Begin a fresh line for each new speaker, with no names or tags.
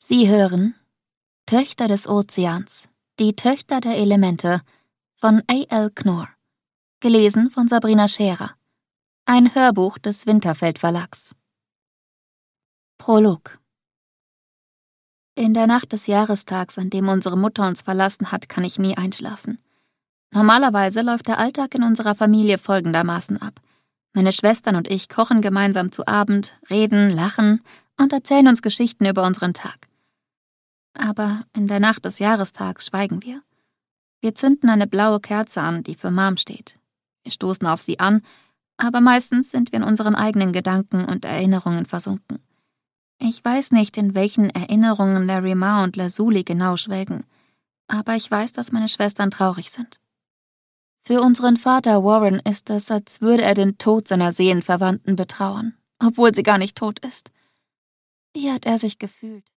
Sie hören Töchter des Ozeans, die Töchter der Elemente von A.L. Knorr, gelesen von Sabrina Scherer, ein Hörbuch des Winterfeld Verlags. Prolog. In der Nacht des Jahrestags, an dem unsere Mutter uns verlassen hat, kann ich nie einschlafen. Normalerweise läuft der Alltag in unserer Familie folgendermaßen ab. Meine Schwestern und ich kochen gemeinsam zu Abend, reden, lachen und erzählen uns Geschichten über unseren Tag. Aber in der Nacht des Jahrestags schweigen wir. Wir zünden eine blaue Kerze an, die für Mom steht. Wir stoßen auf sie an, aber meistens sind wir in unseren eigenen Gedanken und Erinnerungen versunken. Ich weiß nicht, in welchen Erinnerungen Larry Ma und Lazuli genau schwelgen, aber ich weiß, dass meine Schwestern traurig sind. Für unseren Vater Warren ist es, als würde er den Tod seiner Seelenverwandten betrauern, obwohl sie gar nicht tot ist. Wie hat er sich gefühlt,